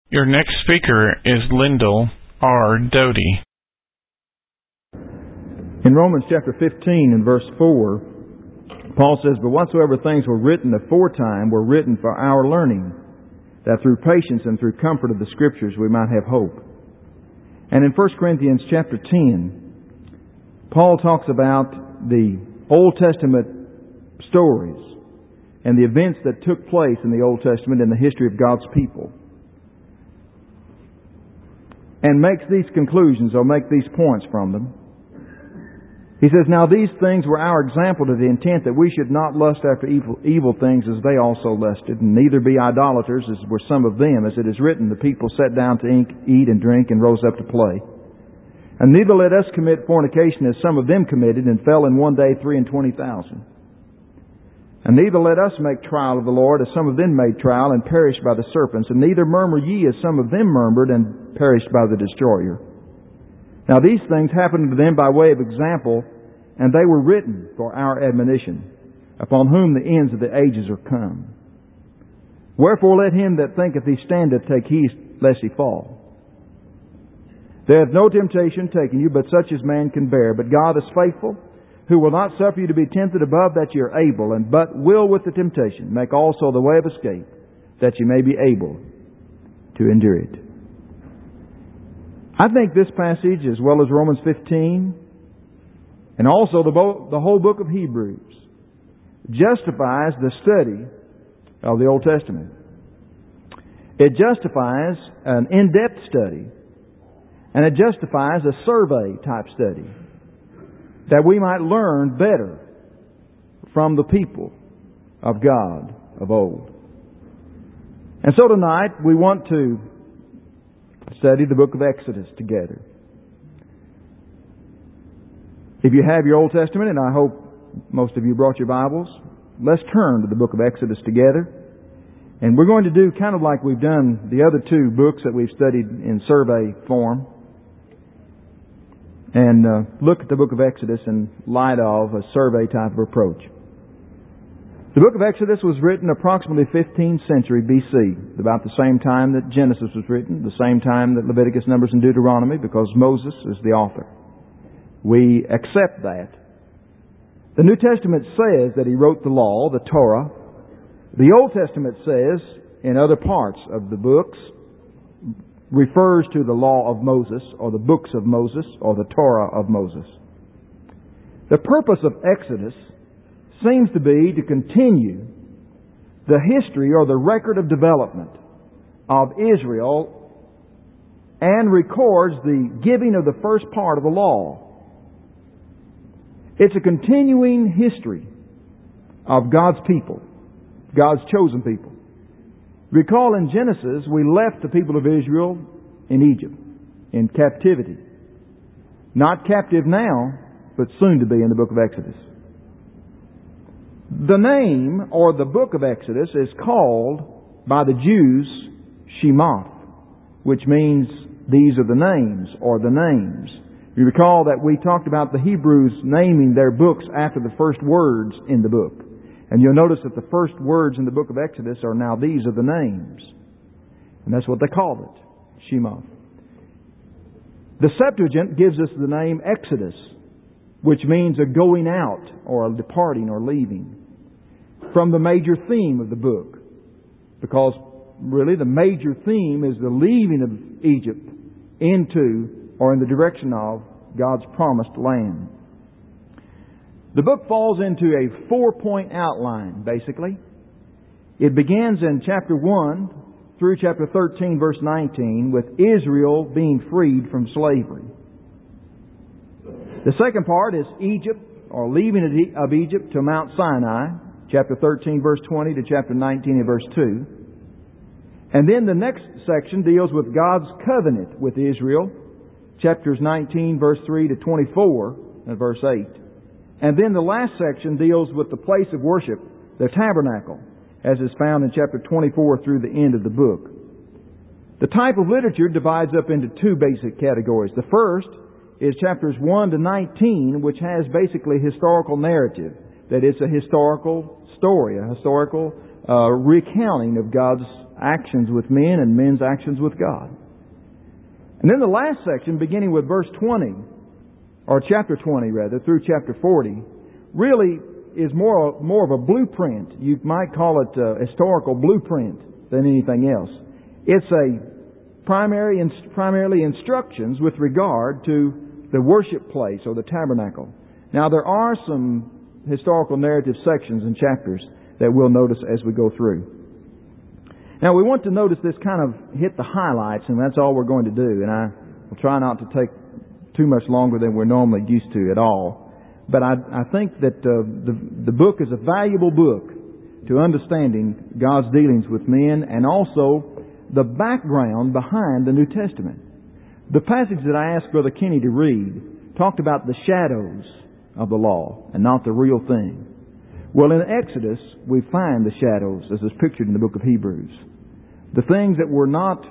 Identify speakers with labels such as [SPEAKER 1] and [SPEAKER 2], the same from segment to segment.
[SPEAKER 1] Your next speaker is Lyndall R. Doty.
[SPEAKER 2] In Romans chapter 15 and verse 4, Paul says, "But whatsoever things were written aforetime were written for our learning, that through patience and through comfort of the Scriptures we might have hope." And in 1 Corinthians chapter 10, Paul talks about the Old Testament stories and the events that took place in the Old Testament in the history of God's people, and makes these conclusions or make these points from them. He says, "Now these things were our example to the intent that we should not lust after evil things as they also lusted, and neither be idolaters as were some of them, as it is written, the people sat down to eat and drink and rose up to play. And neither let us commit fornication as some of them committed and fell in one day 23,000. And neither let us make trial of the Lord as some of them made trial and perished by the serpents, and neither murmur ye as some of them murmured and perished by the destroyer. Now these things happened to them by way of example, and they were written for our admonition, upon whom the ends of the ages are come. Wherefore let him that thinketh he standeth take heed lest he fall. There hath no temptation taken you, but such as man can bear. But God is faithful, who will not suffer you to be tempted above that ye are able, and but will with the temptation make also the way of escape, that ye may be able to endure it." I think this passage, as well as Romans 15, and also the whole book of Hebrews, justifies the study of the Old Testament. It justifies an in-depth study, and it justifies a survey-type study, that we might learn better from the people of God of old. And so tonight we want to study the book of Exodus together. If you have your Old Testament, and I hope most of you brought your Bibles, let's turn to the book of Exodus together. And we're going to do kind of like we've done the other two books that we've studied in survey form, and look at the book of Exodus in light of a survey type of approach. The book of Exodus was written approximately 15th century BC, about the same time that Genesis was written, the same time that Leviticus, Numbers, and Deuteronomy, because Moses is the author. We accept that. The New Testament says that he wrote the law, the Torah. The Old Testament says, in other parts of the books, refers to the law of Moses, or the books of Moses, or the Torah of Moses. The purpose of Exodus seems to be to continue the history or the record of development of Israel, and records the giving of the first part of the law. It's a continuing history of God's people, God's chosen people. Recall in Genesis, we left the people of Israel in Egypt, in captivity. Not captive now, but soon to be in the book of Exodus. The name, or the book of Exodus, is called by the Jews Shemot, which means these are the names, or the names. You recall that we talked about the Hebrews naming their books after the first words in the book. And you'll notice that the first words in the book of Exodus are now these are the names. And that's what they call it, Shemot. The Septuagint gives us the name Exodus, which means a going out, or a departing, or leaving, from the major theme of the book. Because really the major theme is the leaving of Egypt into, or in the direction of, God's promised land. The book falls into a 4-point outline, basically. It begins in chapter 1 through chapter 13, verse 19, with Israel being freed from slavery. The second part is Egypt, or leaving of Egypt to Mount Sinai, chapter 13, verse 20 to chapter 19 and verse 2. And then the next section deals with God's covenant with Israel, chapters 19, verse 3 to 24 and verse 8. And then the last section deals with the place of worship, the tabernacle, as is found in chapter 24 through the end of the book. The type of literature divides up into two basic categories. The first is chapters 1 to 19, which has basically historical narrative. That it's a historical story, a historical recounting of God's actions with men and men's actions with God. And then the last section, beginning with verse 20, or chapter 20 rather, through chapter 40, really is more of a blueprint. You might call it a historical blueprint than anything else. It's primarily instructions with regard to the worship place or the tabernacle. Now there are some historical narrative sections and chapters that we'll notice as we go through. Now we want to notice this kind of hit the highlights, and that's all we're going to do. And I will try not to take too much longer than we're normally used to at all. But I think that the book is a valuable book to understanding God's dealings with men and also the background behind the New Testament. The passage that I asked Brother Kenny to read talked about the shadows of the law and not the real thing. Well, in Exodus, we find the shadows as is pictured in the book of Hebrews. The things that were not,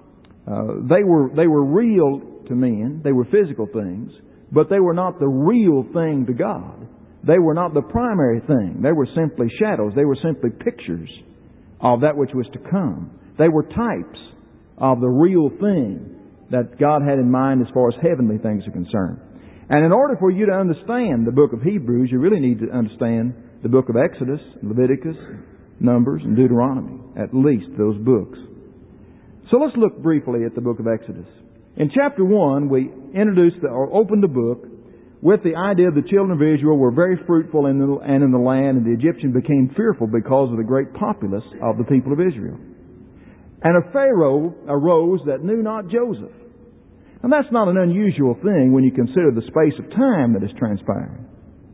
[SPEAKER 2] they were real to men, they were physical things, but they were not the real thing to God. They were not the primary thing. They were simply shadows. They were simply pictures of that which was to come. They were types of the real thing that God had in mind as far as heavenly things are concerned. And in order for you to understand the book of Hebrews, you really need to understand the book of Exodus, Leviticus, Numbers, and Deuteronomy. At least those books. So let's look briefly at the book of Exodus. In chapter 1, we opened the book with the idea the children of Israel were very fruitful in the land, and the Egyptians became fearful because of the great populace of the people of Israel. And a Pharaoh arose that knew not Joseph. And that's not an unusual thing when you consider the space of time that is transpiring.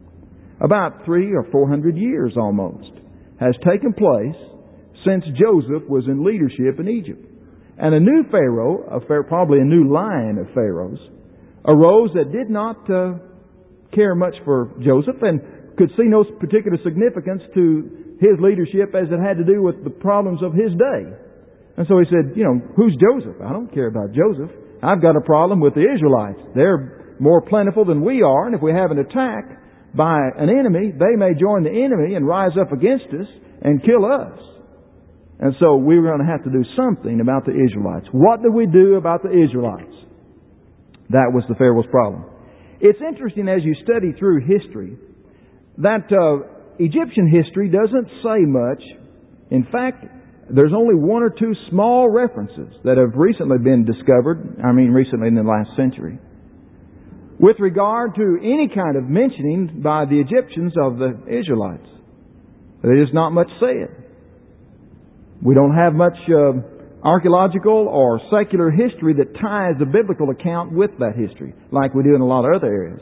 [SPEAKER 2] About 300 or 400 years almost has taken place since Joseph was in leadership in Egypt. And a new Pharaoh, probably a new line of Pharaohs, arose that did not care much for Joseph and could see no particular significance to his leadership as it had to do with the problems of his day. And so he said, who's Joseph? I don't care about Joseph. I've got a problem with the Israelites. They're more plentiful than we are, and if we have an attack by an enemy, they may join the enemy and rise up against us and kill us. And so we were going to have to do something about the Israelites. What do we do about the Israelites? That was the Pharaoh's problem. It's interesting as you study through history that Egyptian history doesn't say much. In fact, there's only one or two small references that have recently been discovered, recently in the last century, with regard to any kind of mentioning by the Egyptians of the Israelites. There is not much said. We don't have much archaeological or secular history that ties the biblical account with that history, like we do in a lot of other areas.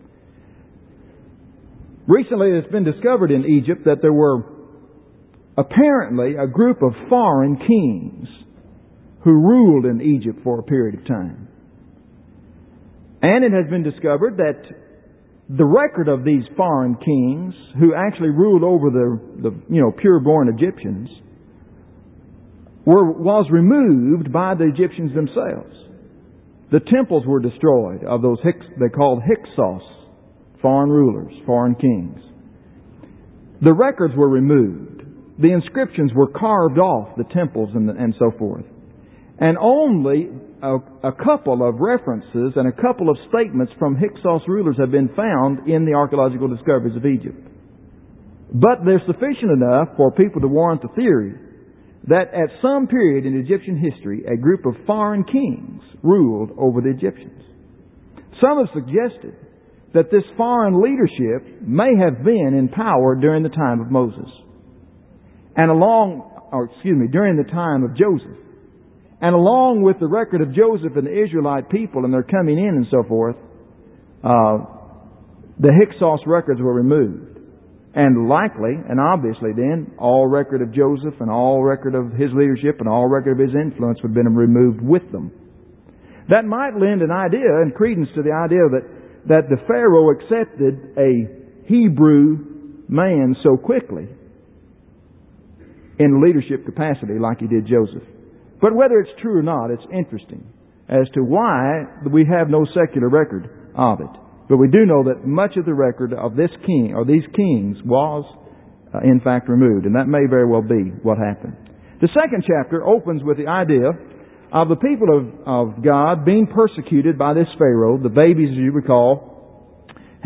[SPEAKER 2] Recently it's been discovered in Egypt that there were apparently a group of foreign kings who ruled in Egypt for a period of time. And it has been discovered that the record of these foreign kings who actually ruled over the pure-born Egyptians was removed by the Egyptians themselves. The temples were destroyed of those they called Hyksos, foreign rulers, foreign kings. The records were removed. The inscriptions were carved off the temples and so forth. And only a couple of references and a couple of statements from Hyksos rulers have been found in the archaeological discoveries of Egypt. But they're sufficient enough for people to warrant the theory that at some period in Egyptian history, a group of foreign kings ruled over the Egyptians. Some have suggested that this foreign leadership may have been in power during the time of Moses. And during the time of Joseph. And along with the record of Joseph and the Israelite people and their coming in and so forth, the Hyksos records were removed. And likely, and obviously then, all record of Joseph and all record of his leadership and all record of his influence would have been removed with them. That might lend an idea and credence to the idea that the Pharaoh accepted a Hebrew man so quickly in leadership capacity like he did Joseph. But whether it's true or not, it's interesting as to why we have no secular record of it. But we do know that much of the record of this king or these kings was in fact removed, and that may very well be what happened. The second chapter opens with the idea of the people of God being persecuted by this Pharaoh. The babies, as you recall,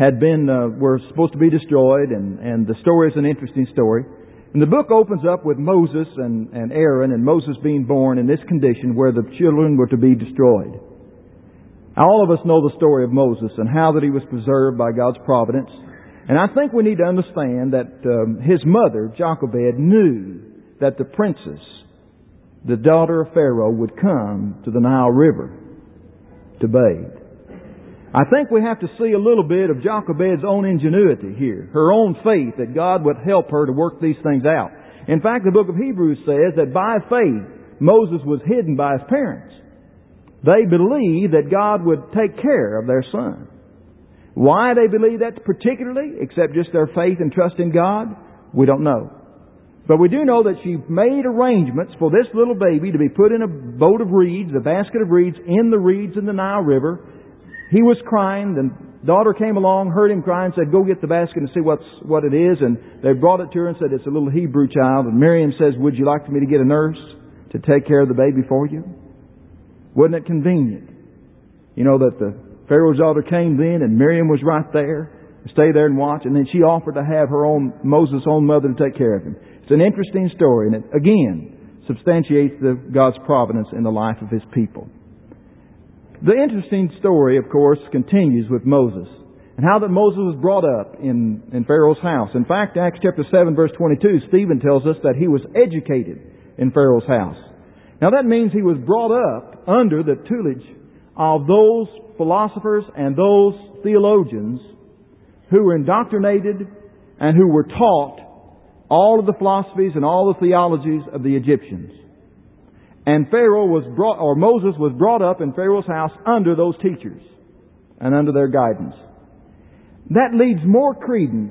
[SPEAKER 2] were supposed to be destroyed, and the story is an interesting story. And the book opens up with Moses and Aaron, and Moses being born in this condition where the children were to be destroyed. All of us know the story of Moses and how that he was preserved by God's providence. And I think we need to understand that his mother, Jochebed, knew that the princess, the daughter of Pharaoh, would come to the Nile River to bathe. I think we have to see a little bit of Jochebed's own ingenuity here, her own faith that God would help her to work these things out. In fact, the book of Hebrews says that by faith, Moses was hidden by his parents. They believed that God would take care of their son. Why they believed that particularly, except just their faith and trust in God, we don't know. But we do know that she made arrangements for this little baby to be put in a boat of reeds, a basket of reeds, in the reeds in the Nile River. He was crying. The daughter came along, heard him cry, and said, "Go get the basket and see what it is." And they brought it to her and said, "It's a little Hebrew child." And Miriam says, "Would you like me to get a nurse to take care of the baby for you?" Wasn't it convenient? You know that the Pharaoh's daughter came then, and Miriam was right there. Stay there and watch. And then she offered to have Moses' own mother to take care of him. It's an interesting story, and it, again, substantiates God's providence in the life of His people. The interesting story, of course, continues with Moses, and how that Moses was brought up in Pharaoh's house. In fact, Acts chapter 7, verse 22, Stephen tells us that he was educated in Pharaoh's house. Now that means he was brought up under the tutelage of those philosophers and those theologians who were indoctrinated and who were taught all of the philosophies and all the theologies of the Egyptians. And Moses was brought up in Pharaoh's house under those teachers and under their guidance. That leads more credence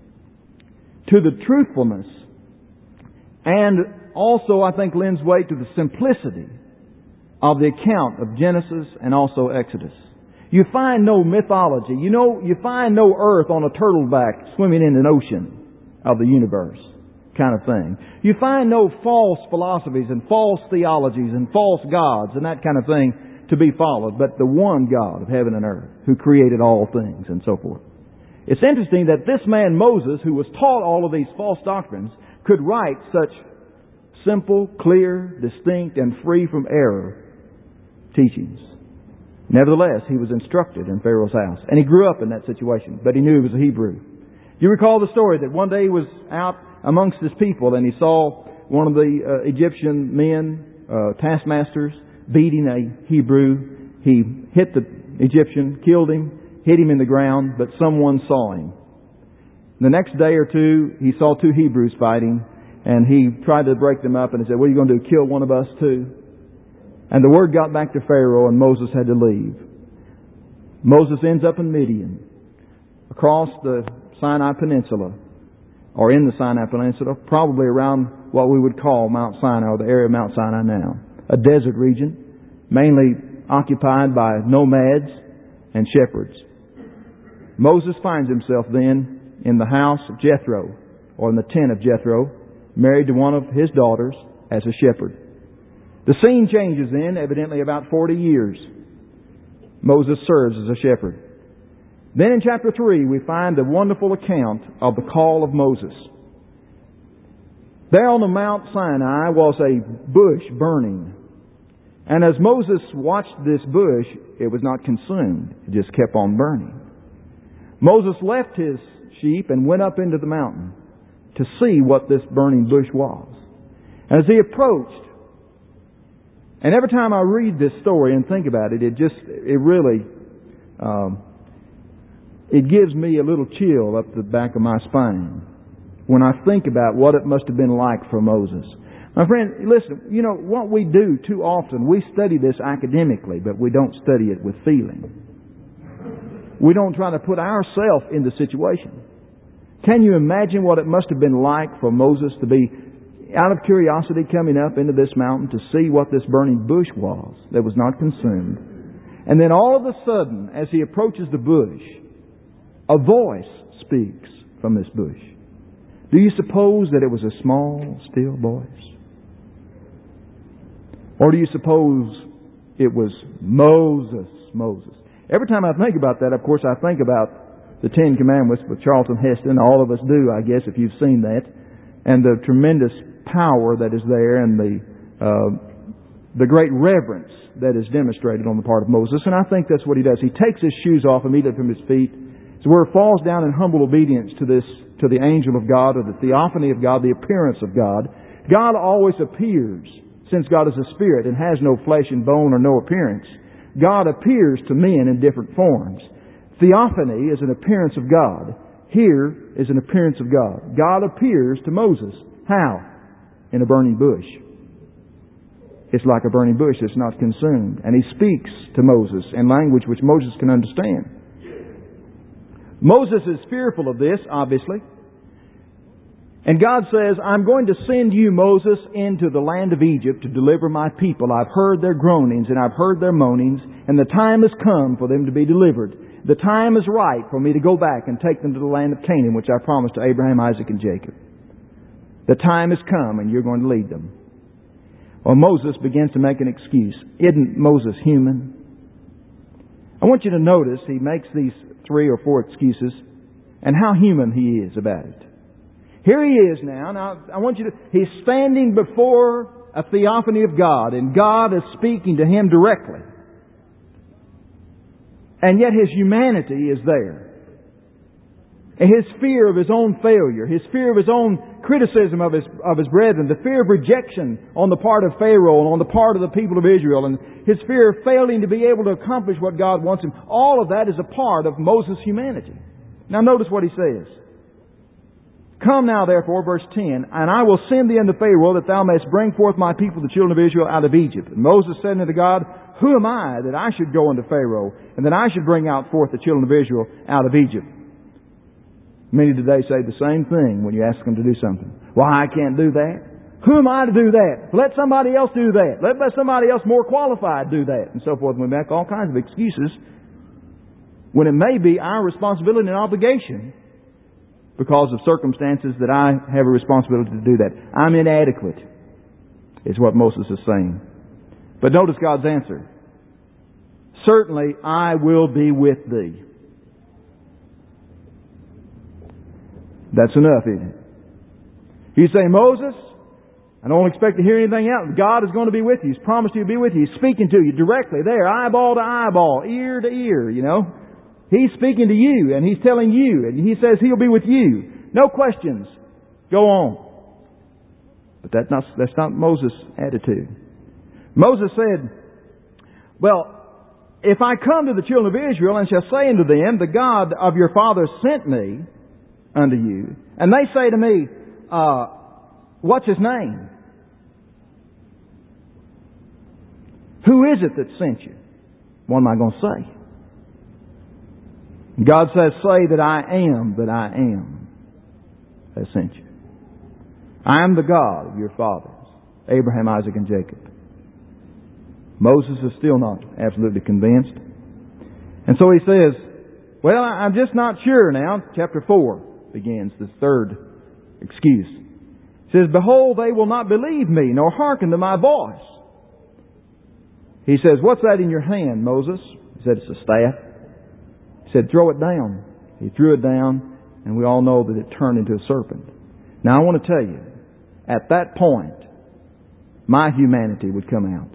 [SPEAKER 2] to the truthfulness, and also, I think, lends weight to the simplicity of the account of Genesis and also Exodus. You find no mythology. You find no earth on a turtle back swimming in an ocean of the universe kind of thing. You find no false philosophies and false theologies and false gods and that kind of thing to be followed, but the one God of heaven and earth who created all things and so forth. It's interesting that this man Moses, who was taught all of these false doctrines, could write such simple, clear, distinct, and free from error teachings. Nevertheless, he was instructed in Pharaoh's house, and he grew up in that situation, but he knew he was a Hebrew. You recall the story that one day he was out amongst his people, and he saw one of the Egyptian men, taskmasters, beating a Hebrew. He hit the Egyptian, killed him, hit him in the ground, but someone saw him. The next day or two, he saw two Hebrews fighting, and he tried to break them up, and he said, "What are you going to do, kill one of us too?" And the word got back to Pharaoh, and Moses had to leave. Moses ends up in Midian, across the Sinai Peninsula, or in the Sinai Peninsula, probably around what we would call Mount Sinai, or the area of Mount Sinai now. A desert region, mainly occupied by nomads and shepherds. Moses finds himself then in the house of Jethro, or in the tent of Jethro, married to one of his daughters as a shepherd. The scene changes then, evidently about 40 years. Moses serves as a shepherd. Then in chapter 3, we find a wonderful account of the call of Moses. There on the Mount Sinai was a bush burning. And as Moses watched this bush, it was not consumed. It just kept on burning. Moses left his sheep and went up into the mountain to see what this burning bush was. As he approached, and every time I read this story and think about it, it really gives me a little chill up the back of my spine when I think about what it must have been like for Moses. My friend, listen, what we do too often, we study this academically, but we don't study it with feeling. We don't try to put ourselves in the situation. Can you imagine what it must have been like for Moses to be, out of curiosity, coming up into this mountain to see what this burning bush was that was not consumed? And then all of a sudden, as he approaches the bush, a voice speaks from this bush. Do you suppose that it was a small, still voice? Or do you suppose it was Moses? Every time I think about that, of course, I think about the Ten Commandments with Charlton Heston. All of us do, I guess, if you've seen that. And the tremendous power that is there and the great reverence that is demonstrated on the part of Moses. And I think that's what he does. He takes his shoes off immediately from his feet. So where it falls down in humble obedience to the angel of God, or the theophany of God, the appearance of God. God always appears, since God is a spirit and has no flesh and bone or no appearance. God appears to men in different forms. Theophany is an appearance of God. Here is an appearance of God. God appears to Moses. How? In a burning bush. It's like a burning bush that's not consumed. And He speaks to Moses in language which Moses can understand. Moses is fearful of this, obviously. And God says, I'm going to send you, Moses, into the land of Egypt to deliver my people. I've heard their groanings and I've heard their moanings, and the time has come for them to be delivered. The time is right for me to go back and take them to the land of Canaan, which I promised to Abraham, Isaac, and Jacob. The time has come and you're going to lead them. Well, Moses begins to make an excuse. Isn't Moses human? I want you to notice he makes these 3 or 4 excuses and how human he is about it. Here he is now. Now, I want you to... He's standing before a theophany of God, and God is speaking to him directly. And yet his humanity is there. And his fear of his own failure, his fear of his own criticism of his brethren, the fear of rejection on the part of Pharaoh and on the part of the people of Israel, and his fear of failing to be able to accomplish what God wants him, all of that is a part of Moses' humanity. Now notice what he says. Come now, therefore, verse 10, and I will send thee unto Pharaoh, that thou mayest bring forth my people, the children of Israel, out of Egypt. And Moses said unto God, Who am I that I should go unto Pharaoh, and that I should bring out forth the children of Israel out of Egypt? Many today say the same thing when you ask them to do something. Well, I can't do that. Who am I to do that? Let somebody else do that. Let somebody else more qualified do that. And so forth. And we make all kinds of excuses when it may be our responsibility and obligation because of circumstances that I have a responsibility to do that. I'm inadequate, is what Moses is saying. But notice God's answer. Certainly I will be with thee. That's enough, isn't it? You say, Moses, I don't expect to hear anything else. God is going to be with you. He's promised you to be with you. He's speaking to you directly there, eyeball to eyeball, ear to ear, you know. He's speaking to you, and He's telling you, and He says He'll be with you. No questions. Go on. But that's not Moses' attitude. Moses said, well, if I come to the children of Israel and shall say unto them, the God of your fathers sent me unto you, and they say to me, what's His name? Who is it that sent you? What am I going to say? God says, say that I am that sent you. I am the God of your fathers, Abraham, Isaac, and Jacob. Moses is still not absolutely convinced. And so he says, well, I'm just not sure now. Chapter 4 begins the third excuse. It says, behold, they will not believe me, nor hearken to my voice. He says, what's that in your hand, Moses? He said, it's a staff. He said, throw it down. He threw it down, and we all know that it turned into a serpent. Now I want to tell you, at that point, my humanity would come out.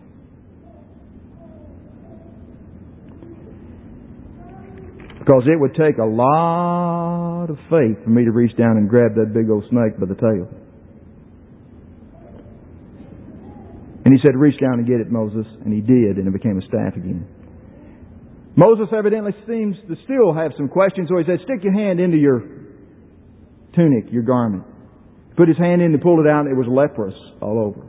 [SPEAKER 2] Because it would take a lot of faith for me to reach down and grab that big old snake by the tail. And he said, reach down and get it, Moses. And he did, and it became a staff again. Moses evidently seems to still have some questions, so he said, stick your hand into your tunic, your garment. Put his hand in and pulled it out, and it was leprous all over.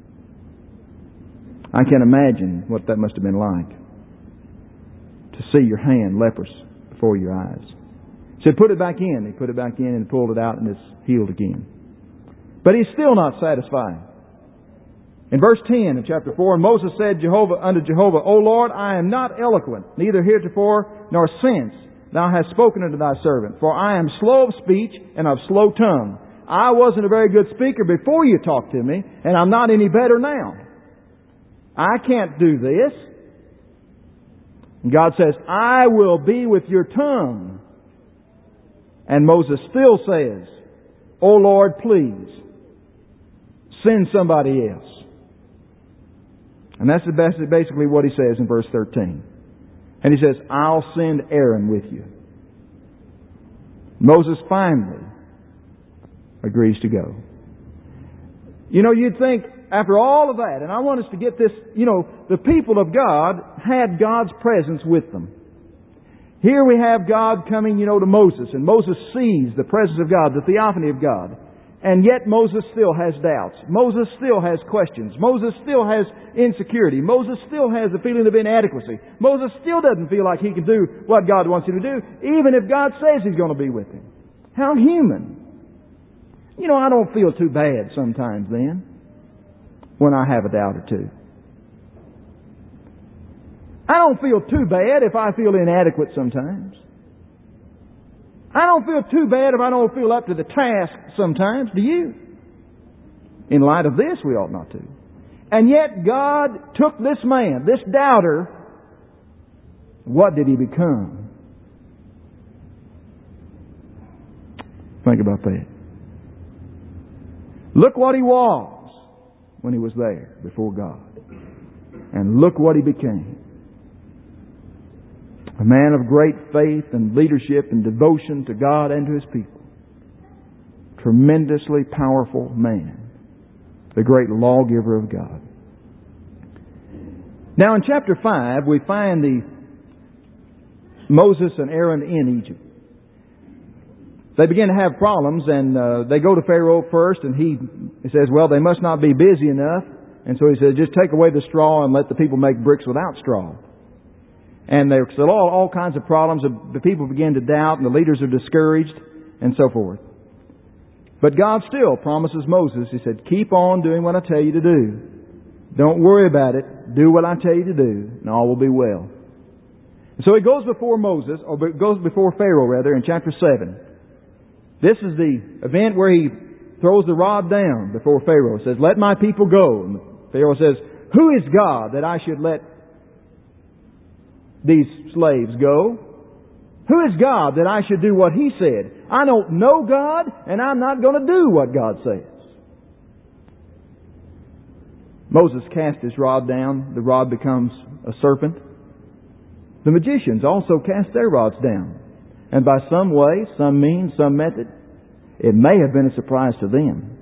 [SPEAKER 2] I can't imagine what that must have been like, to see your hand leprous before your eyes. He said, put it back in. He put it back in and pulled it out, and it's healed again. But he's still not satisfied. In verse 10 of chapter 4, and Moses said unto Jehovah, O Lord, I am not eloquent, neither heretofore nor since thou hast spoken unto thy servant. For I am slow of speech and of slow tongue. I wasn't a very good speaker before you talked to me, and I'm not any better now. I can't do this. And God says, I will be with your tongue. And Moses still says, Oh Lord, please, send somebody else. And that's basically what he says in verse 13. And he says, I'll send Aaron with you. Moses finally agrees to go. You know, you'd think, after all of that, and I want us to get this, the people of God had God's presence with them. Here we have God coming, to Moses, and Moses sees the presence of God, the theophany of God. And yet Moses still has doubts. Moses still has questions. Moses still has insecurity. Moses still has a feeling of inadequacy. Moses still doesn't feel like he can do what God wants him to do, even if God says He's going to be with him. How human. I don't feel too bad sometimes then, when I have a doubt or two. I don't feel too bad if I feel inadequate sometimes. I don't feel too bad if I don't feel up to the task sometimes. Do you? In light of this, we ought not to. And yet God took this man, this doubter. What did he become? Think about that. Look what he was when he was there before God. And look what he became. A man of great faith and leadership and devotion to God and to His people. Tremendously powerful man. The great lawgiver of God. Now in chapter 5 we find Moses and Aaron in Egypt. They begin to have problems, and they go to Pharaoh first, and he says, well, they must not be busy enough. And so he says, just take away the straw and let the people make bricks without straw. And there's all kinds of problems. The people begin to doubt, and the leaders are discouraged, and so forth. But God still promises Moses, He said, keep on doing what I tell you to do. Don't worry about it. Do what I tell you to do, and all will be well. So He goes before Moses, or goes before Pharaoh, rather, in chapter 7. This is the event where he throws the rod down before Pharaoh. He says, let my people go. And Pharaoh says, who is God that I should let these slaves go? Who is God that I should do what He said? I don't know God, and I'm not going to do what God says. Moses cast his rod down. The rod becomes a serpent. The magicians also cast their rods down. And by some way, some means, some method, it may have been a surprise to them.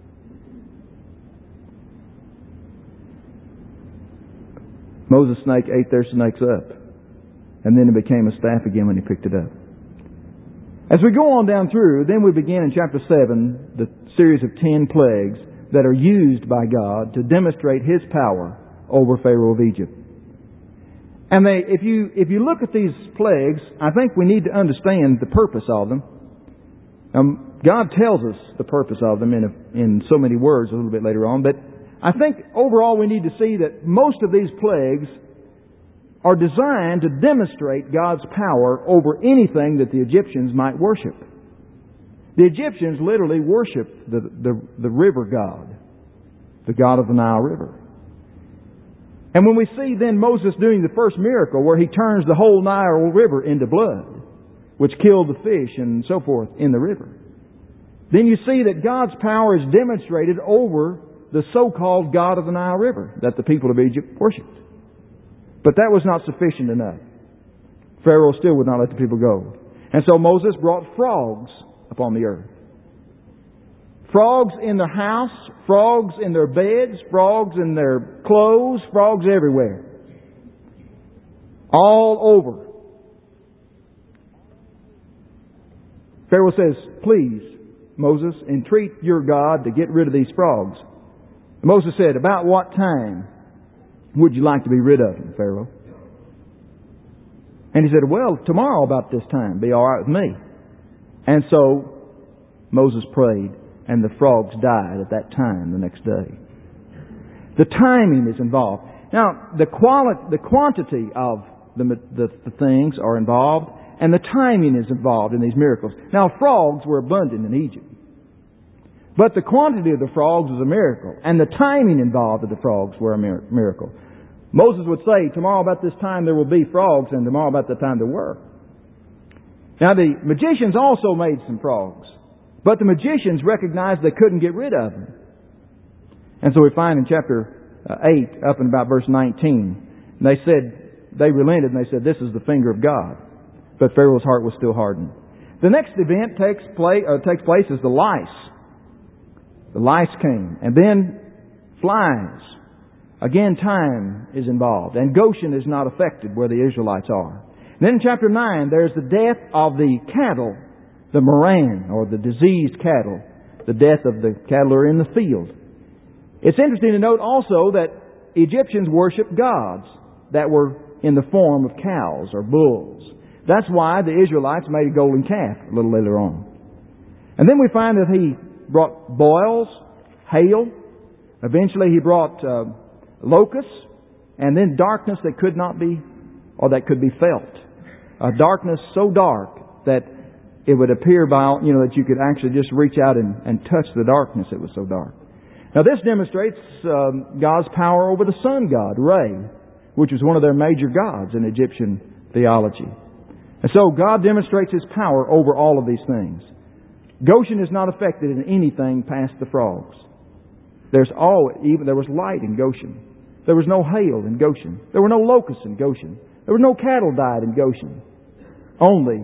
[SPEAKER 2] Moses' snake ate their snakes up. And then it became a staff again when he picked it up. As we go on down through, then we begin in chapter 7, the series of 10 plagues that are used by God to demonstrate His power over Pharaoh of Egypt. And if you look at these plagues, I think we need to understand the purpose of them. God tells us the purpose of them in so many words a little bit later on, but I think overall we need to see that most of these plagues are designed to demonstrate God's power over anything that the Egyptians might worship. The Egyptians literally worshiped the river god, the god of the Nile River. And when we see then Moses doing the first miracle where he turns the whole Nile River into blood, which killed the fish and so forth in the river, then you see that God's power is demonstrated over the so-called God of the Nile River that the people of Egypt worshipped. But that was not sufficient enough. Pharaoh still would not let the people go. And so Moses brought frogs upon the earth. Frogs in their house, frogs in their beds, frogs in their clothes, frogs everywhere. All over. Pharaoh says, please, Moses, entreat your God to get rid of these frogs. And Moses said, about what time would you like to be rid of them, Pharaoh? And he said, well, tomorrow about this time, be all right with me. And so Moses prayed, and the frogs died at that time the next day. The timing is involved. Now, the quantity of the things are involved, and the timing is involved in these miracles. Now, frogs were abundant in Egypt. But the quantity of the frogs was a miracle, and the timing involved of the frogs were a miracle. Moses would say, tomorrow about this time there will be frogs, and tomorrow about the time there were. Now the magicians also made some frogs, but the magicians recognized they couldn't get rid of them. And so we find in chapter 8, up in about verse 19, they relented and they said, this is the finger of God. But Pharaoh's heart was still hardened. The next event takes place is the lice. The lice came. And then flies. Again, time is involved. And Goshen is not affected where the Israelites are. And then in chapter 9, there's the death of the cattle, the moran, or the diseased cattle. The death of the cattle are in the field. It's interesting to note also that Egyptians worshiped gods that were in the form of cows or bulls. That's why the Israelites made a golden calf a little later on. And then we find that he brought boils, hail. Eventually he brought locusts, and then darkness that could not be, or that could be felt. A darkness so dark that it would appear that you could actually just reach out and touch the darkness. It was so dark. Now this demonstrates God's power over the sun god, Re, which was one of their major gods in Egyptian theology. And so God demonstrates His power over all of these things. Goshen is not affected in anything past the frogs. There was light in Goshen. There was no hail in Goshen. There were no locusts in Goshen. There were no cattle died in Goshen. Only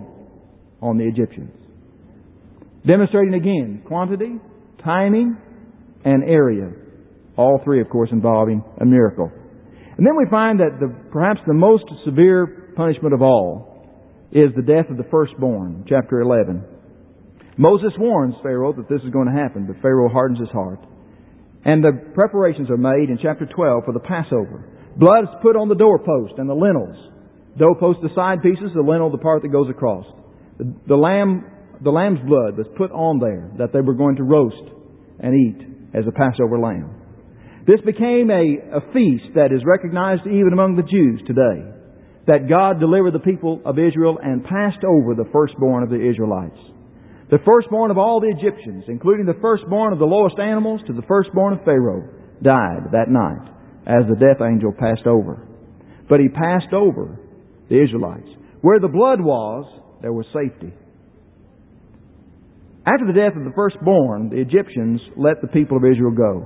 [SPEAKER 2] on the Egyptians. Demonstrating again quantity, timing, and area. All three, of course, involving a miracle. And then we find that perhaps the most severe punishment of all is the death of the firstborn, chapter 11. Moses warns Pharaoh that this is going to happen, but Pharaoh hardens his heart. And the preparations are made in chapter 12 for the Passover. Blood is put on the doorpost and the lintels. Doorpost, the side pieces, the lintel, the part that goes across. The lamb's blood was put on there that they were going to roast and eat as a Passover lamb. This became a feast that is recognized even among the Jews today. That God delivered the people of Israel and passed over the firstborn of the Israelites. The firstborn of all the Egyptians, including the firstborn of the lowest animals to the firstborn of Pharaoh, died that night as the death angel passed over. But he passed over the Israelites. Where the blood was, there was safety. After the death of the firstborn, the Egyptians let the people of Israel go.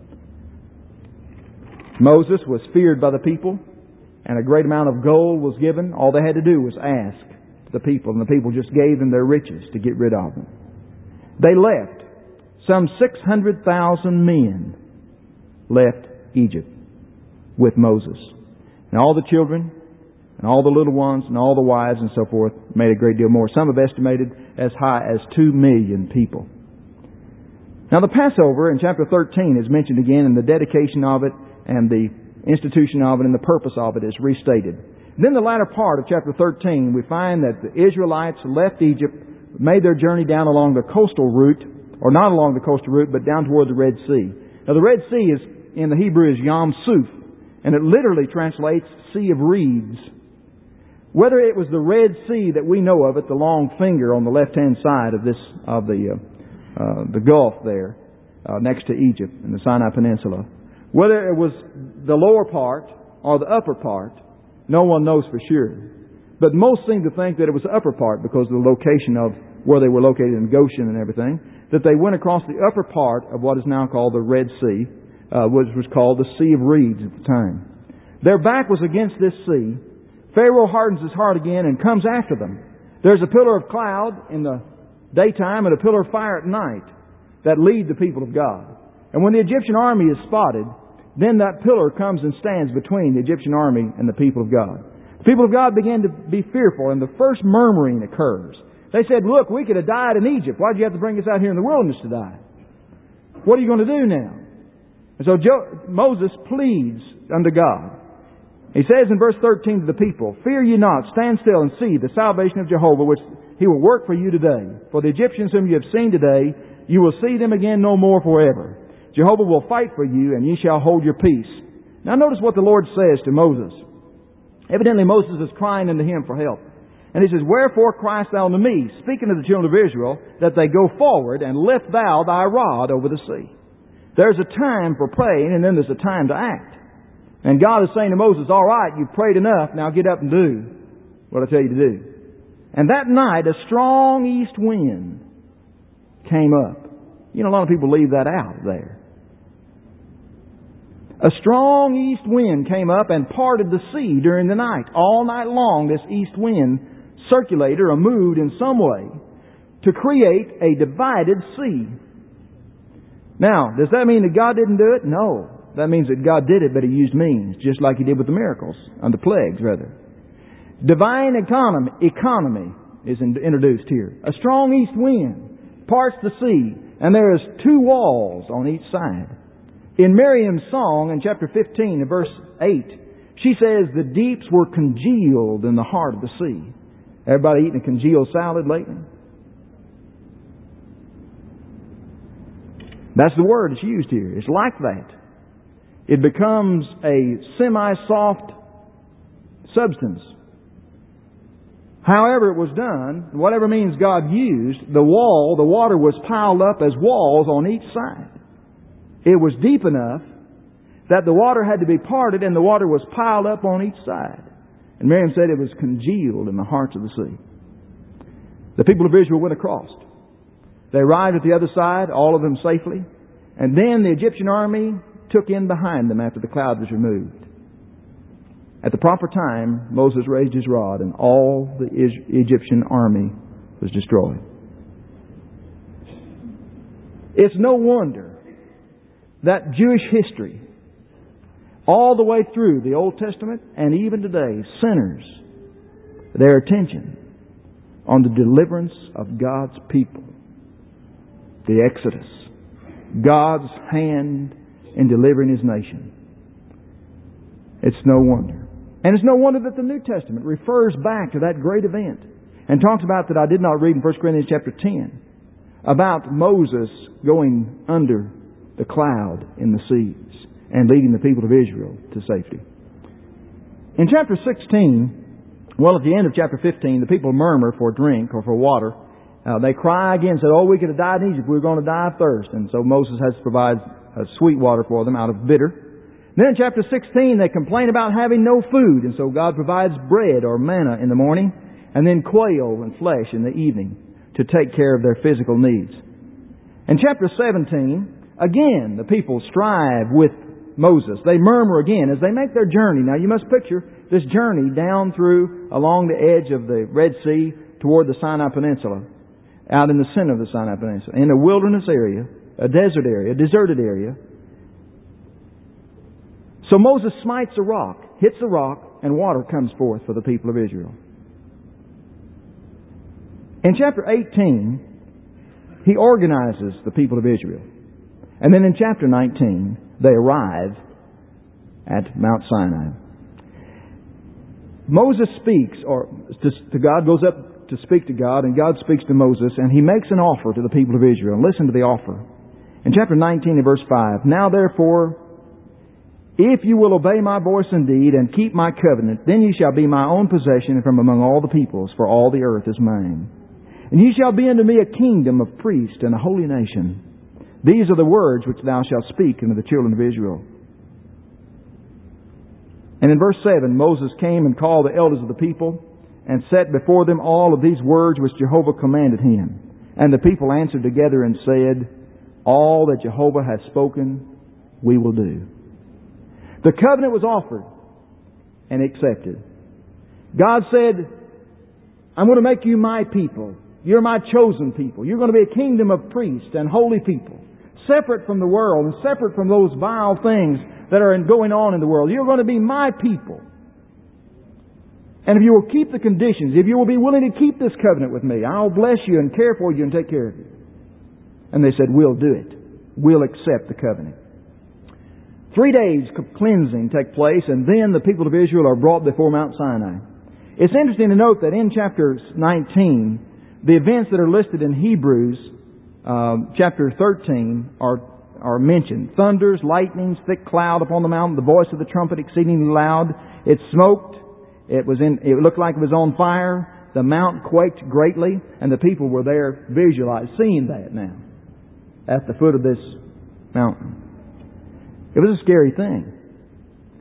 [SPEAKER 2] Moses was feared by the people, and a great amount of gold was given. All they had to do was ask the people, and the people just gave them their riches to get rid of them. They left. Some 600,000 men left Egypt with Moses. And all the children, and all the little ones, and all the wives, and so forth, made a great deal more. Some have estimated as high as 2 million people. Now the Passover in chapter 13 is mentioned again, and the dedication of it, and the institution of it, and the purpose of it is restated. Then the latter part of chapter 13, we find that the Israelites left Egypt, made their journey down along the coastal route, or not along the coastal route, but down toward the Red Sea. Now the Red Sea in the Hebrew is Yam Suf, and it literally translates Sea of Reeds. Whether it was the Red Sea that we know of it, the long finger on the left-hand side of the Gulf there, next to Egypt in the Sinai Peninsula, whether it was the lower part or the upper part, no one knows for sure. But most seem to think that it was the upper part because of the location of where they were located in Goshen and everything, that they went across the upper part of what is now called the Red Sea, which was called the Sea of Reeds at the time. Their back was against this sea. Pharaoh hardens his heart again and comes after them. There's a pillar of cloud in the daytime and a pillar of fire at night that lead the people of God. And when the Egyptian army is spotted, then that pillar comes and stands between the Egyptian army and the people of God. The people of God begin to be fearful, and the first murmuring occurs. They said, look, we could have died in Egypt. Why did you have to bring us out here in the wilderness to die? What are you going to do now? And so Moses pleads unto God. He says in verse 13 to the people, fear ye not, stand still and see the salvation of Jehovah, which He will work for you today. For the Egyptians whom you have seen today, you will see them again no more forever. Jehovah will fight for you, and ye shall hold your peace. Now notice what the Lord says to Moses. Evidently Moses is crying unto Him for help. And he says, wherefore criest thou unto me, speaking to the children of Israel, that they go forward, and lift thou thy rod over the sea? There's a time for praying, and then there's a time to act. And God is saying to Moses, all right, you've prayed enough, now get up and do what I tell you to do. And that night, a strong east wind came up. You know, a lot of people leave that out there. A strong east wind came up and parted the sea during the night. All night long, this east wind circulated or moved in some way to create a divided sea. Now, does that mean that God didn't do it? No. That means that God did it, but He used means, just like He did with the miracles, and the plagues, rather. Divine economy is introduced here. A strong east wind parts the sea, and there is two walls on each side. In Miriam's song, in chapter 15, in verse 8, she says, the deeps were congealed in the heart of the sea. Everybody eating a congealed salad lately? That's the word that's used here. It's like that. It becomes a semi-soft substance. However it was done, whatever means God used, the water was piled up as walls on each side. It was deep enough that the water had to be parted and the water was piled up on each side. And Miriam said it was congealed in the hearts of the sea. The people of Israel went across. They arrived at the other side, all of them safely. And then the Egyptian army took in behind them after the cloud was removed. At the proper time, Moses raised his rod and all the Egyptian army was destroyed. It's no wonder that Jewish history, all the way through the Old Testament and even today, centers their attention on the deliverance of God's people. The Exodus. God's hand in delivering His nation. It's no wonder. And it's no wonder that the New Testament refers back to that great event and talks about that I did not read in 1 Corinthians chapter 10 about Moses going under the cloud in the seas and leading the people of Israel to safety. In chapter 16, well, at the end of chapter 15, the people murmur for drink or for water. They cry again and say, we could have died in Egypt. We were going to die of thirst. And so Moses has to provide sweet water for them out of bitter. Then in chapter 16, they complain about having no food. And so God provides bread or manna in the morning and then quail and flesh in the evening to take care of their physical needs. In chapter 17, again, the people strive with Moses. They murmur again as they make their journey. Now you must picture this journey down through along the edge of the Red Sea toward the Sinai Peninsula, out in the center of the Sinai Peninsula, in a wilderness area, a desert area, a deserted area. So Moses smites a rock, hits the rock, and water comes forth for the people of Israel. In chapter 18, he organizes the people of Israel. And then in chapter 19, they arrive at Mount Sinai. Moses speaks, or to God, goes up to speak to God, and God speaks to Moses, and He makes an offer to the people of Israel. And listen to the offer. In chapter 19 and verse 5, now therefore, if you will obey my voice indeed, and keep my covenant, then you shall be my own possession from among all the peoples, for all the earth is mine. And you shall be unto me a kingdom of priests and a holy nation. These are the words which thou shalt speak unto the children of Israel. And in verse 7, Moses came and called the elders of the people, and set before them all of these words which Jehovah commanded him. And the people answered together and said, all that Jehovah hath spoken, we will do. The covenant was offered and accepted. God said, I'm going to make you my people. You're my chosen people. You're going to be a kingdom of priests and holy people, separate from the world and separate from those vile things that are going on in the world. You're going to be my people. And if you will keep the conditions, if you will be willing to keep this covenant with me, I'll bless you and care for you and take care of you. And they said, we'll do it. We'll accept the covenant. 3 days of cleansing take place, and then the people of Israel are brought before Mount Sinai. It's interesting to note that in chapter 19, the events that are listed in Hebrews chapter 13 are mentioned. Thunders, lightnings, thick cloud upon the mountain, the voice of the trumpet exceedingly loud. It smoked. It looked like it was on fire. The mountain quaked greatly, and the people were there seeing that now at the foot of this mountain. It was a scary thing.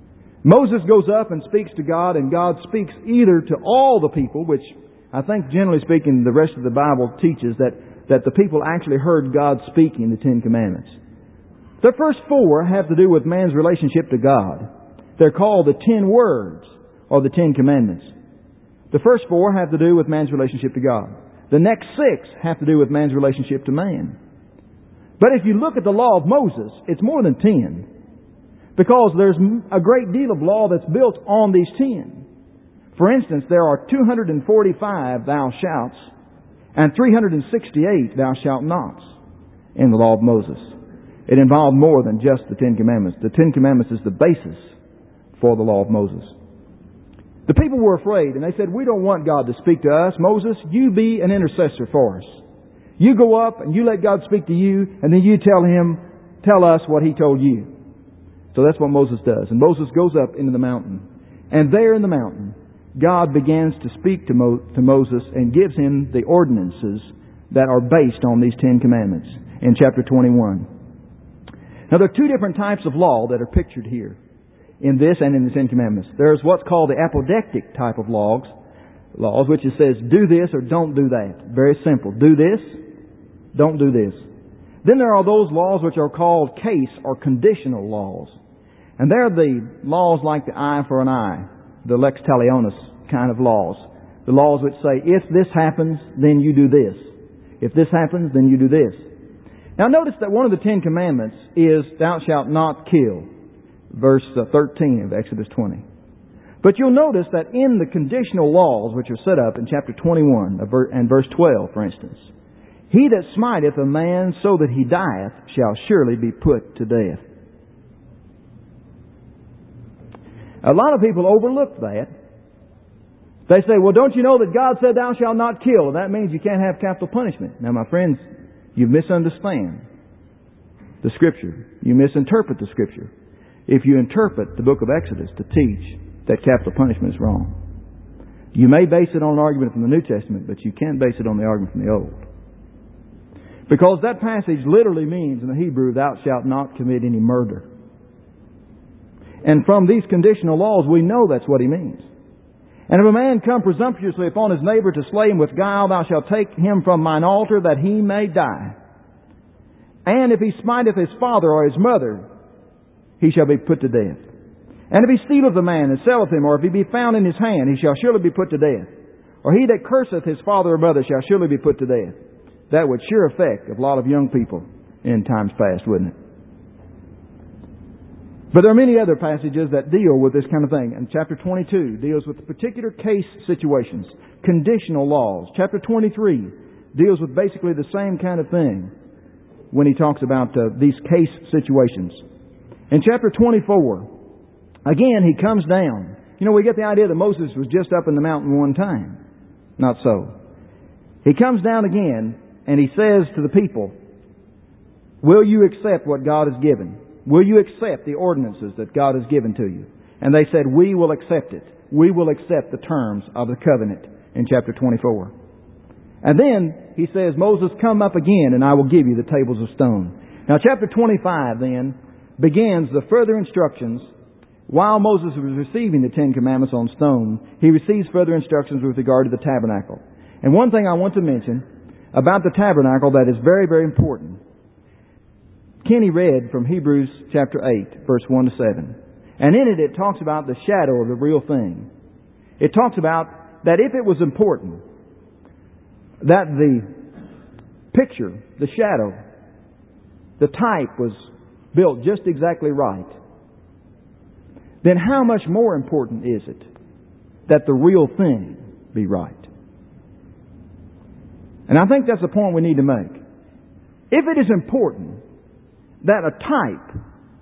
[SPEAKER 2] Moses goes up and speaks to God, and God speaks either to all the people, which I think generally speaking the rest of the Bible teaches that the people actually heard God speaking the Ten Commandments. The first four have to do with man's relationship to God. They're called the 10 words, or the 10 Commandments. The first four have to do with man's relationship to God. The next 6 have to do with man's relationship to man. But if you look at the law of Moses, it's more than 10. Because there's a great deal of law that's built on these 10. For instance, there are 245 thou shalts and 368 thou shalt nots in the law of Moses. It involved more than just the 10 Commandments. The 10 Commandments is the basis for the law of Moses. The people were afraid, and they said, we don't want God to speak to us. Moses, you be an intercessor for us. You go up and you let God speak to you, and then you tell us what He told you. So that's what Moses does. And Moses goes up into the mountain. And there in the mountain, God begins to speak to Moses and gives him the ordinances that are based on these 10 Commandments in chapter 21. Now there are two different types of law that are pictured here in this and in the 10 Commandments. There's what's called the apodictic type of laws, which it says, do this or don't do that. Very simple. Do this, don't do this. Then there are those laws which are called case or conditional laws. And they're the laws like the eye for an eye, the lex talionis kind of laws. The laws which say, if this happens, then you do this. If this happens, then you do this. Now notice that one of the 10 Commandments is, thou shalt not kill. Verse 13 of Exodus 20. But you'll notice that in the conditional laws which are set up in chapter 21 and verse 12, for instance, he that smiteth a man so that he dieth shall surely be put to death. A lot of people overlook that. They say, well, don't you know that God said thou shalt not kill? That means you can't have capital punishment. Now, my friends, you misunderstand the Scripture. You misinterpret the Scripture if you interpret the book of Exodus to teach that capital punishment is wrong. You may base it on an argument from the New Testament, but you can't base it on the argument from the Old. Because that passage literally means in the Hebrew, thou shalt not commit any murder. And from these conditional laws, we know that's what he means. And if a man come presumptuously upon his neighbor to slay him with guile, thou shalt take him from mine altar that he may die. And if he smiteth his father or his mother, he shall be put to death. And if he stealeth a man and selleth him, or if he be found in his hand, he shall surely be put to death. Or he that curseth his father or mother shall surely be put to death. That would sure affect a lot of young people in times past, wouldn't it? But there are many other passages that deal with this kind of thing. And chapter 22 deals with particular case situations, conditional laws. Chapter 23 deals with basically the same kind of thing when he talks about these case situations. In chapter 24, again, he comes down. You know, we get the idea that Moses was just up in the mountain one time. Not so. He comes down again and he says to the people, will you accept what God has given? Will you accept the ordinances that God has given to you? And they said, we will accept it. We will accept the terms of the covenant in chapter 24. And then he says, Moses, come up again and I will give you the tables of stone. Now chapter 25 then begins the further instructions. While Moses was receiving the 10 Commandments on stone, he receives further instructions with regard to the tabernacle. And one thing I want to mention about the tabernacle that is very, very important. Kenny read from Hebrews chapter 8, verse 1 to 7. And in it talks about the shadow of the real thing. It talks about that if it was important, that the picture, the shadow, the type was built just exactly right, then how much more important is it that the real thing be right? And I think that's the point we need to make. If it is important that a type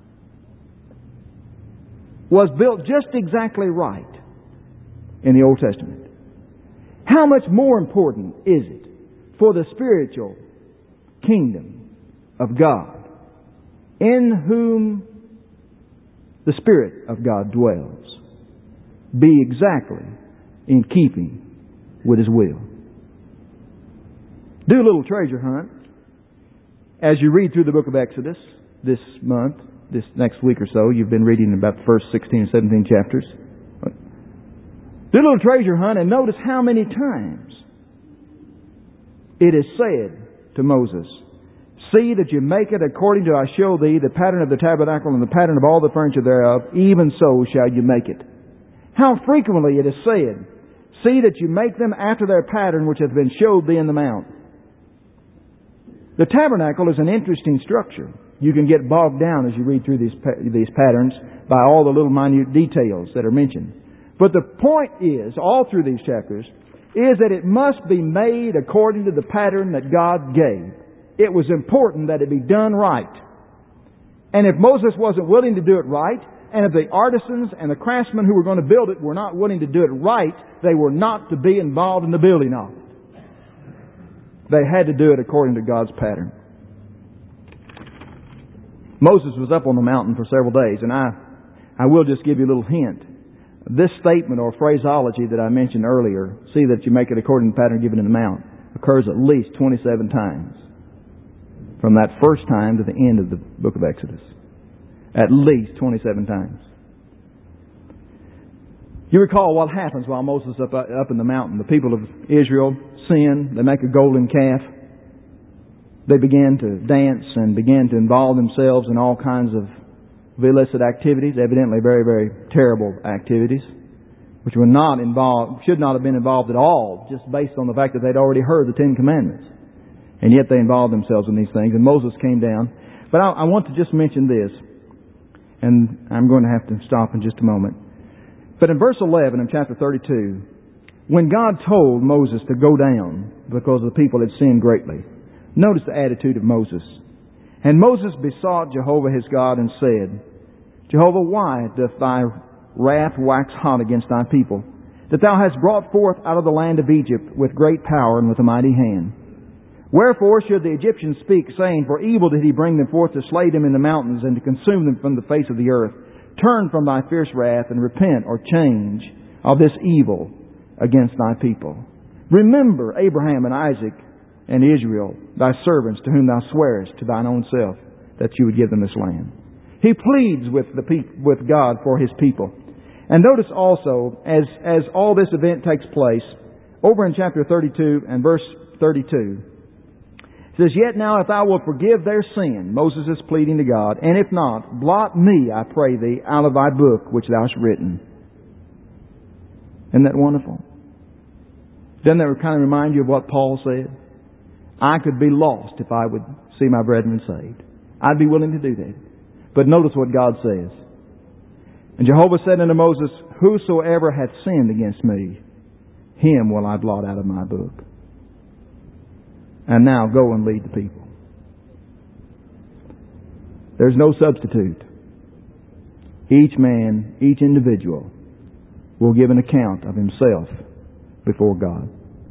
[SPEAKER 2] was built just exactly right in the Old Testament, how much more important is it for the spiritual kingdom of God, in whom the Spirit of God dwells, be exactly in keeping with His will? Do a little treasure hunt as you read through the book of Exodus this month, this next week or so, you've been reading about the first 16 or 17 chapters. Do a little treasure hunt and notice how many times it is said to Moses, "See that you make it according to I show thee the pattern of the tabernacle and the pattern of all the furniture thereof, even so shall you make it." How frequently it is said, "See that you make them after their pattern which hath been showed thee in the mount." The tabernacle is an interesting structure. You can get bogged down as you read through these patterns by all the little minute details that are mentioned. But the point is, all through these chapters, is that it must be made according to the pattern that God gave. It was important that it be done right. And if Moses wasn't willing to do it right, and if the artisans and the craftsmen who were going to build it were not willing to do it right, they were not to be involved in the building of it. They had to do it according to God's pattern. Moses was up on the mountain for several days, and I will just give you a little hint. This statement or phraseology that I mentioned earlier, "See that you make it according to the pattern given in the mount," occurs at least 27 times. From that first time to the end of the book of Exodus. At least 27 times. You recall what happens while Moses is up in the mountain. The people of Israel sin. They make a golden calf. They begin to dance and begin to involve themselves in all kinds of illicit activities, evidently very, very terrible activities, which were not involved, should not have been involved at all, just based on the fact that they'd already heard the Ten Commandments. And yet they involved themselves in these things, and Moses came down. But I want to just mention this, and I'm going to have to stop in just a moment. But in verse 11 in chapter 32, when God told Moses to go down because the people had sinned greatly, notice the attitude of Moses. "And Moses besought Jehovah his God and said, Jehovah, why doth thy wrath wax hot against thy people, that thou hast brought forth out of the land of Egypt with great power and with a mighty hand? Wherefore should the Egyptians speak, saying, For evil did he bring them forth to slay them in the mountains and to consume them from the face of the earth? Turn from thy fierce wrath and repent or change of this evil against thy people. Remember Abraham and Isaac and Israel, thy servants, to whom thou swearest to thine own self that you would give them this land." He pleads with God for his people. And notice also, as all this event takes place, over in chapter 32 and verse 32, it says, "Yet now if thou wilt forgive their sin," Moses is pleading to God, "and if not, blot me, I pray thee, out of thy book which thou hast written." Isn't that wonderful? Doesn't that kind of remind you of what Paul said? I could be lost if I would see my brethren saved. I'd be willing to do that. But notice what God says. "And Jehovah said unto Moses, Whosoever hath sinned against me, him will I blot out of my book. And now go and lead the people." There's no substitute. Each man, each individual will give an account of himself before God.